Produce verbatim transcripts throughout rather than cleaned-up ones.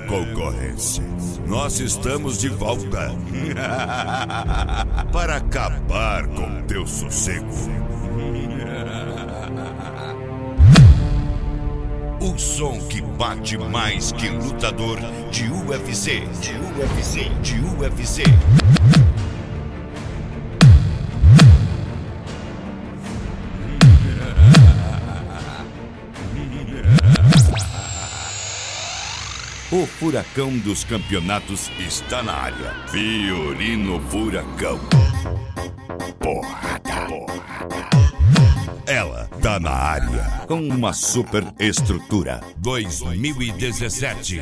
concorrência. Nós estamos de volta para acabar com teu sossego. O som que bate mais que lutador de U F C, de U F C, de U F C. O furacão dos campeonatos está na área. Fiorino Furacão. Porrada, porrada. Ela tá na área com uma super estrutura. dois mil e dezessete.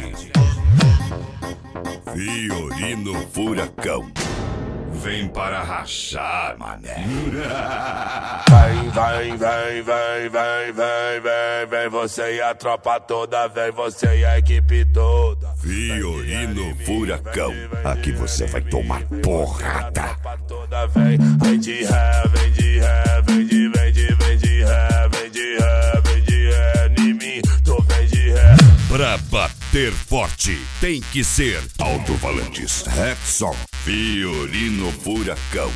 Fiorino Furacão. Vem para rachar, mané. Vem, vem, vem, vem, vem, vem, vem, vem você e a tropa toda, vem você e a equipe toda. Fiorino Furacão. Aqui você vai tomar porrada. Vem, vem de ré, vem de ré, vem de, vem de, vem de ré, vem de ré, vem de ré, em mim, tô vem de ré. Pra bater forte, tem que ser alto-falantes. Rexon. Fiorino Furacão.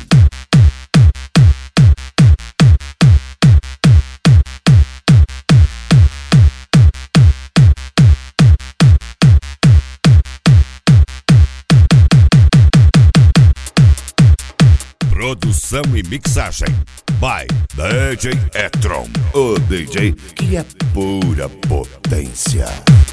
Produção e mixagem by D J Etron, o D J que é pura potência.